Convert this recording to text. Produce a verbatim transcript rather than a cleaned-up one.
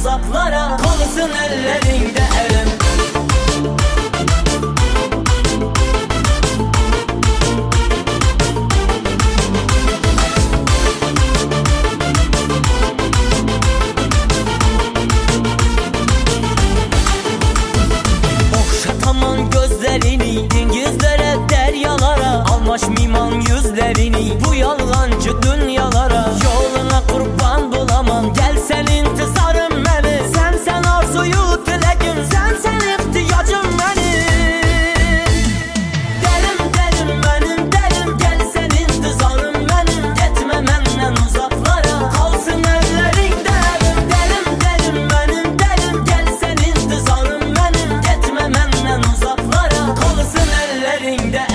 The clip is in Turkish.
uzaklara, kalsın ellerinde elim. Okşatamam gözlerini dengizlere, deryalara, almaş miman yüzlerini bu yalancı dünyalara. Yoluna kurban bulamam, gelsen intizarım beni. Sen sen arzuyu dileğim, sen sen ihtiyacım benim. Derim derim benim derim, gelsen intizarım benim. Gitme benden uzaklara, kalsın ellerinde elim. Derim derim benim derim, gelsen intizarım benim. Gitme benden uzaklara, kalsın ellerinde